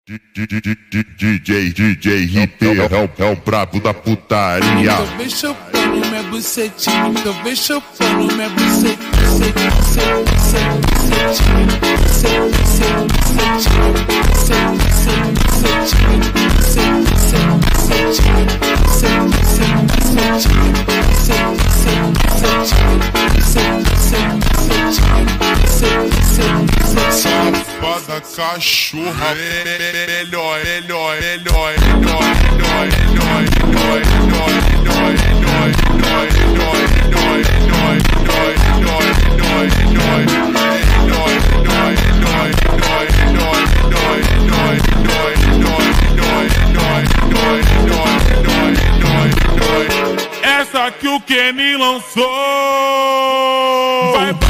DJ RP é o brabo da putaria. Tô bem chupando minha bucetinha, tô bem chupando minha bucetinha. Safada cachorra, melhor. Essa que o Kenny lançou vai